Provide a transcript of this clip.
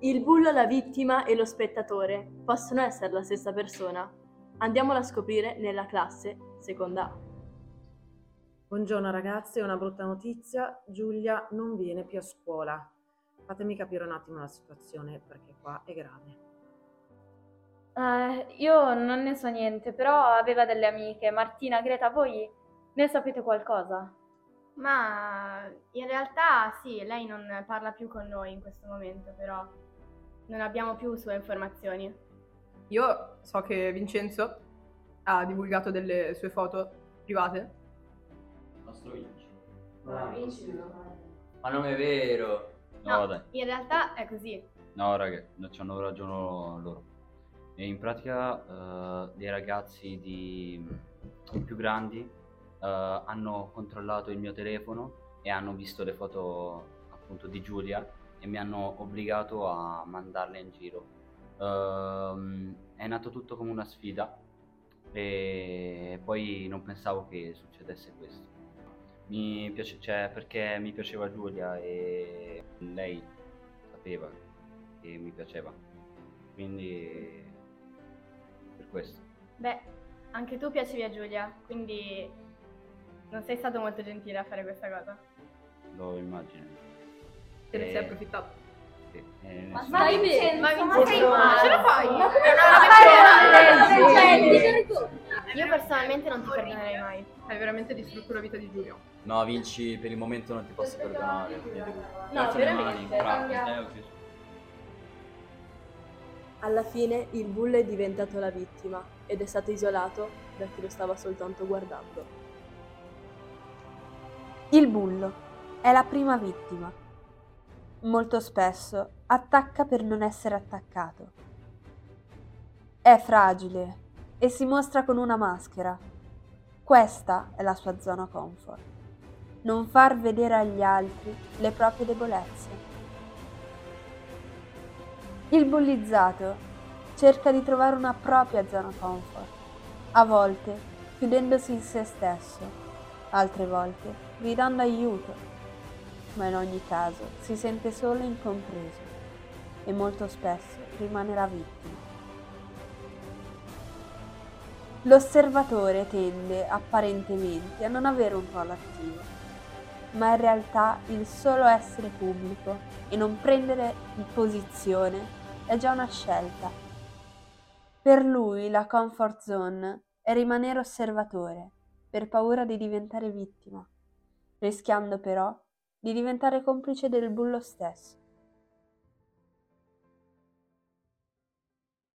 Il bullo, la vittima e lo spettatore possono essere la stessa persona? Andiamola a scoprire nella classe seconda A. Buongiorno ragazzi, una brutta notizia, Giulia non viene più a scuola. Fatemi capire un attimo la situazione perché qua è grave. Io non ne so niente, però aveva delle amiche. Martina, Greta, voi ne sapete qualcosa? Ma in realtà sì, lei non parla più con noi in questo momento, però non abbiamo più sue informazioni. Io so che Vincenzo ha divulgato delle sue foto private. Nostro Vinci. Ma non è vero. No, dai. In realtà è così. No, raga, non c'hanno ragione loro. E in pratica dei ragazzi più grandi hanno controllato il mio telefono e hanno visto le foto appunto di Giulia e mi hanno obbligato a mandarle in giro. È nato tutto come una sfida e poi non pensavo che succedesse questo. Mi piace, cioè, perché mi piaceva Giulia e lei sapeva che mi piaceva, quindi per questo. Beh, anche tu piacevi a Giulia, quindi non sei stato molto gentile a fare questa cosa. Lo immagino. Te ne sei approfittato. Sì, Ma nessuno- stai bene? Ma Ma ce la fai? Ma come Io personalmente non ti perdonerei mai. Hai veramente distrutto la vita di Giulia. No, Vinci, per il momento non ti posso perdonare. No, Alza le mani, veramente, bravo. cambia. Alla fine il bullo è diventato la vittima ed è stato isolato da chi lo stava soltanto guardando. Il bullo è la prima vittima. Molto spesso attacca per non essere attaccato. È fragile e si mostra con una maschera. Questa è la sua zona comfort. Non far vedere agli altri le proprie debolezze. Il bullizzato cerca di trovare una propria zona comfort, a volte chiudendosi in se stesso, altre volte gridando aiuto, ma in ogni caso si sente solo e incompreso e molto spesso rimane la vittima. L'osservatore tende apparentemente a non avere un ruolo attivo, ma in realtà il solo essere pubblico e non prendere posizione è già una scelta. Per lui la comfort zone è rimanere osservatore per paura di diventare vittima, rischiando però di diventare complice del bullo stesso.